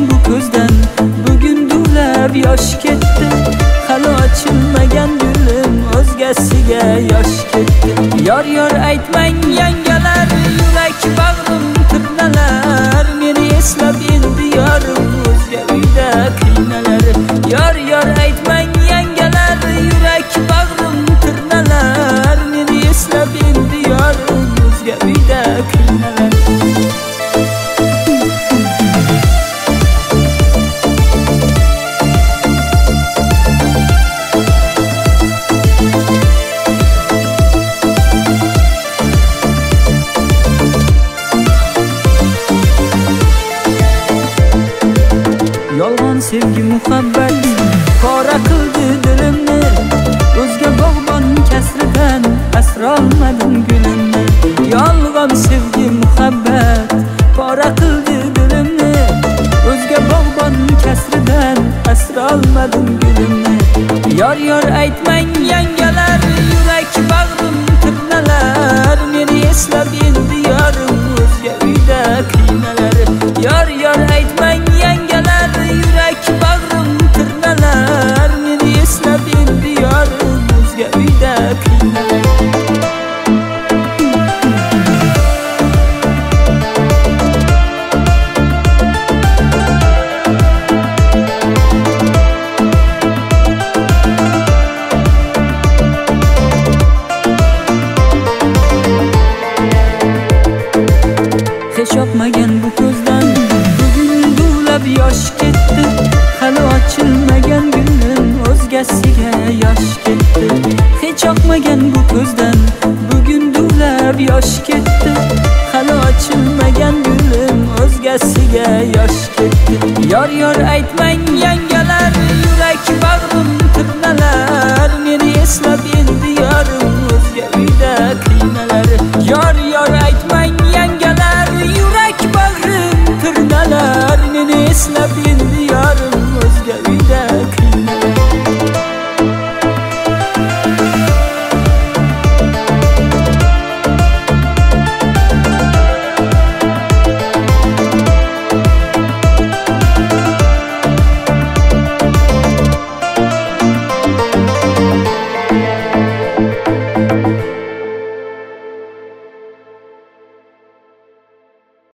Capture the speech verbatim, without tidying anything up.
bu ko'zdan bugun duvlab yosh ketdi. Hali ochilmagan gulim o'zgasiga yosh ketdi. Yor yor aytmang yangalar, yurak bag'rim tirnalar. Meni eslab endi yorim o'zga uyda qiynalar. Yor yor aytmang yangalar, yurak bag'rim tirnalar. Meni eslab endi yorim o'zga uyda qiynalar. Yolg'on sevgi muhabbat qora qildi dilimni. O'zga bog'bon kasridan asra olmadim gulimni. Yolg'on sevgi muhabbat qora qildi dilimni. O'zga bog'bon kasridan asra olmadim gulimni. Yor yor aytmang yangalar, yurak bag'rim tirnalar. Meni eslab endi yorim o'zga uyda qiynalar. Yor yor aytmang yangalar, yurak bag'rim tirnalar. Meni eslab endi yorim o'zga uyda qiynalar. Hech yoqmagan bu ko'zdan bugun duvlab yosh ketdi. Hali ochilmagan gulim o'zgasiga yosh ketdi. Hech yoqmagan bu ko'zdan bugun duvlab yosh ketdi. Hali ochilmagan gulim o'zgasiga yosh ketdi. Yor yor aytmang yangalar, yurak bag'rim tirnalar. Meni eslab endi yorim o'zga uyda qiynalar. Yor yor aytmang yangalar, yurak bag'rim tirnalar. Meni eslab